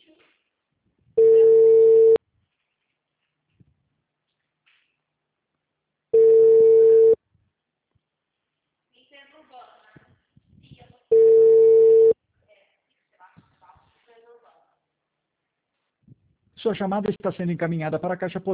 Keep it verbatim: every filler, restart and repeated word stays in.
Sua chamada está sendo encaminhada para a caixa postal